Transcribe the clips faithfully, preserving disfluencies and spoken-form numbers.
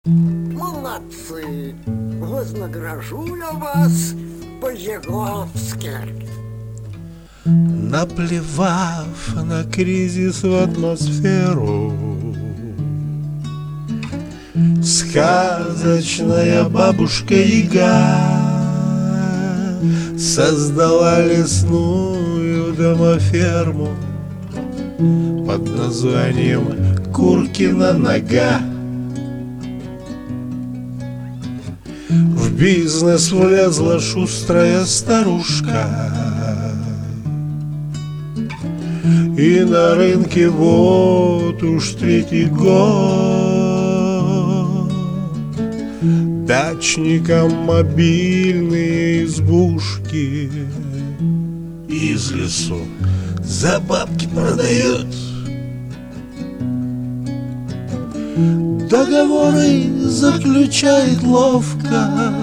Молодцы! Вознагражу я вас по-егоптски. Наплевав на кризис в атмосферу, сказочная бабушка Яга создала лесную домоферму под названием Куркина нога. В бизнес влезла шустрая старушка, и на рынке вот уж третий год дачникам мобильные избушки из лесу за бабки продает. Договоры заключает ловко,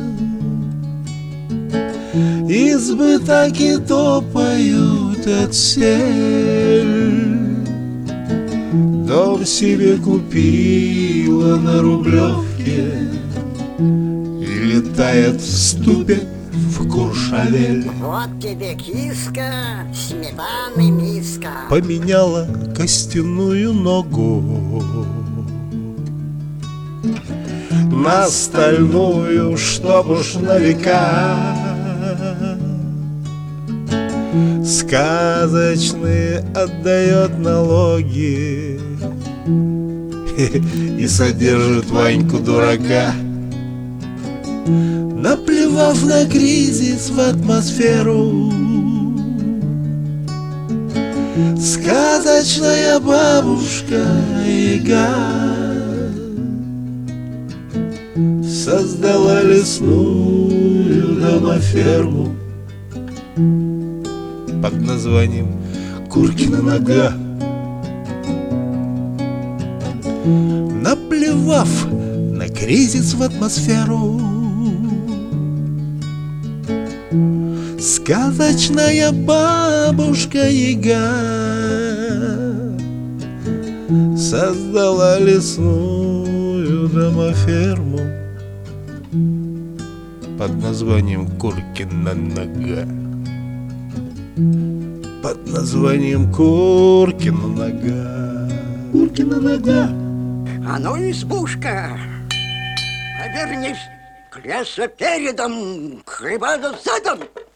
избы так и топают отсель. Дом себе купила на Рублевке и летает в ступе в Куршавель. Вот тебе киска, сметаны миска. Поменяла костяную ногу на стальную, чтоб уж на века. Сказочные отдает налоги и содержит Ваньку дурака. Наплевав на кризис в атмосферу, сказочная бабушка Яга создала лесную домоферму под названием Куркина нога. Наплевав на кризис в атмосферу, сказочная бабушка Яга создала лесную домоферму под названием Куркина нога. Под названием Куркина нога. Куркина нога. А ну, избушка, повернись к лесу передом, к хлебану задом.